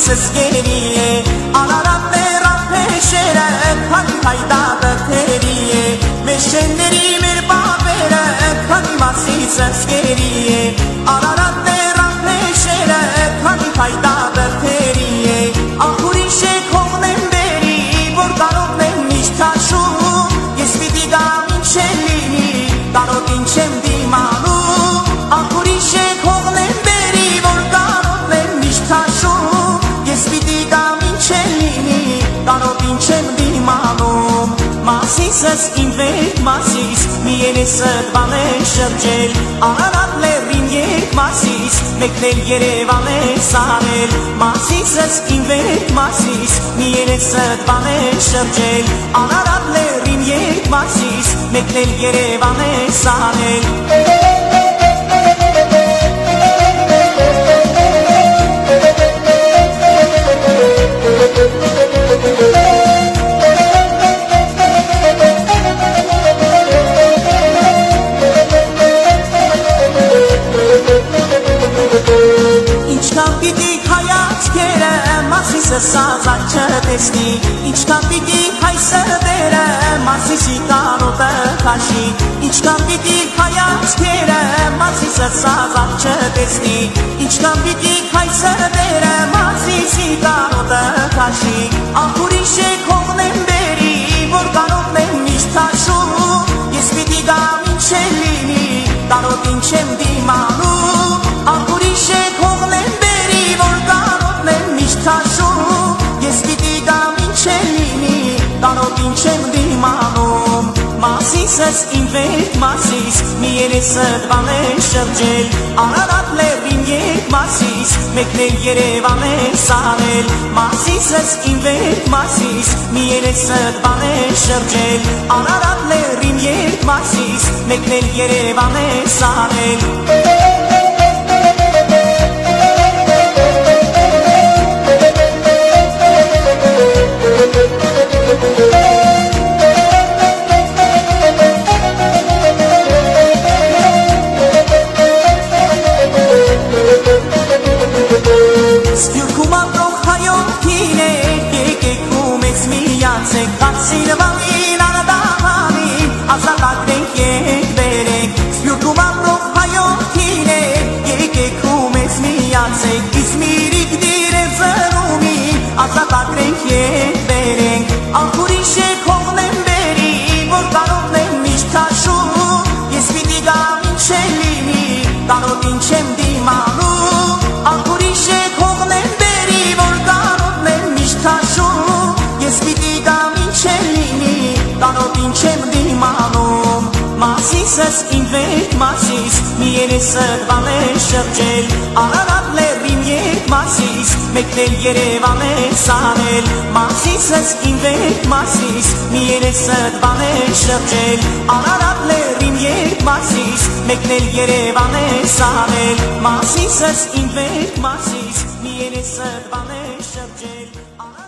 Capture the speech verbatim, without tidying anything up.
Մասիսս գերի է Անարատներան փեշերը Քանի հայդա դթերի է Մեր շենների մեր բավերը Քանի Մասիսս գերի է Անարատներան փեշերը Քանի հայդա դթերի է Ախուրիշ է քողնեմ բերի Որ կարոտնեմ միշտ քաշում Ես պիտի գամ ինչ է լինի Կարոտ ինչ եմ դիմանում Ախուրիշ է քողնեմ բերի Որ կարոտնեմ միշտ քաշում Ես պիտի գամ ինչ է լինի Կարոտ ինչ եմ դիմանում Մասիսս իմ վեր Մասիս Մի երեսըտ բան է շրջել Արարատ լեռին երկ Մասիս Մեկնել Երևան է սարել Մասիսս իմ վեր Մասիս Մի երեսըտ բան է շրջել Արարատ լեռին երկ Մասիս Մեկնել Երևան է սարել Մասիսը սազակ չտեսնի Ինչքան պիտի հայսրդերը Մասիսի կարոտը քաշի Ինչքան պիտի հայացքերը Մասիսը սազակ չտեսնի Ինչքան պիտի հայսրդերը Մասիսի կարոտը քաշի Ախուրիշ է քողնեմ բերի Որ կարոտնեմ միշտ քաշում Ես պիտի գամ ինչ է լինի Կարոտ ինչ եմ դիմանում Ախուրիշ է քողնեմ բերի Որ կարոտնեմ միշտ քաշում Ես պիտի գամ ինչ է լինի Կարոտ ինչ եմ դիմանում Մասիսս իմ վեր Մասիս Մի երեսըտ բան է շրջել Արարատ լեռին երկ Մասիս Մեկնել Երևան է սարել Մասիսս իմ վեր Մասիս Մի երեսըտ բան է շրջել Արարատ լեռին երկ Մասիս Մեկնել Երևան է սարել Սպյուրքում ապրող հայոքին է Եկեք ու մեզ միացեք Հասինվանին անադահանին Ազատագրենք եկ բերենք Սպյուրքում ապրող հայոքին է Եկեք ու մեզ միացեք Իզմիրիկ դիրև զրումին Ազատագրենք եկ բերենք Ախուրիշ է քողնեմ բերի Որ կարոտնեմ միշտ քաշում Ես պիտի գամ ինչ է լինի Կարոտ ինչ եմ դիմանում Ախուրիշ է քողնեմ բերի Որ կարոտնեմ միշտ քաշում Ես պիտի գամ ինչ է լինի Կարոտ ինչ եմ դիմանում Մասիսս իմ վեր Մասիս Մի երեսըտ բան է շրջել Արարատ լեռին երկ Մասիս Մեկնել Երևան է սարել Մասիսս իմ վեր Մասիս Մի երեսըտ բան է շրջել Արարատ լեռին երկ Մասիս Մեկնել Երևան է սարել Մասիսս իմ վեր Մասիս Մի երեսըտ բան է շրջել